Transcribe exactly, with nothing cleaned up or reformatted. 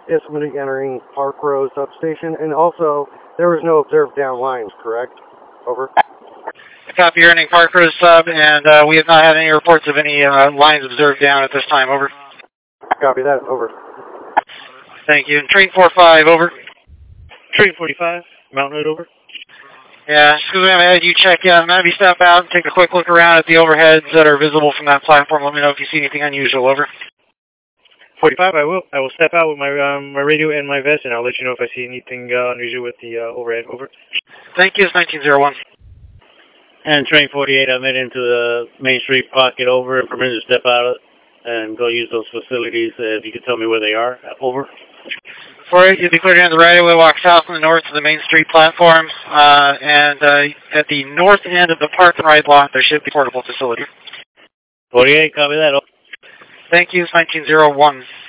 is somebody entering Park Row substation, and also there was no observed down lines, correct? Over. Copy, you're ending Park Row sub, and uh, we have not had any reports of any uh, lines observed down at this time. Over. Copy that. Over. Thank you. And train four five, over. Train forty-five, Mountain Hood, over. Yeah, just because we haven't had you check in, maybe step out and take a quick look around at the overheads that are visible from that platform. Let me know if you see anything unusual. Over. forty-five, I will. I will step out with my um, my radio and my vest, and I'll let you know if I see anything uh, unusual with the uh, overhead. Over. Thank you. It's nineteen oh one. And train forty-eight, I'm heading into the Main Street pocket. Over, and permitted to step out and go use those facilities. Uh, if you could tell me where they are. Over. For it, you'll be cleared into the right of way, walk south and north to the Main Street platform, uh, and uh, at the north end of the park and ride lot, there should be portable facility. forty-eight, copy that. Thank you. It's nineteen oh one.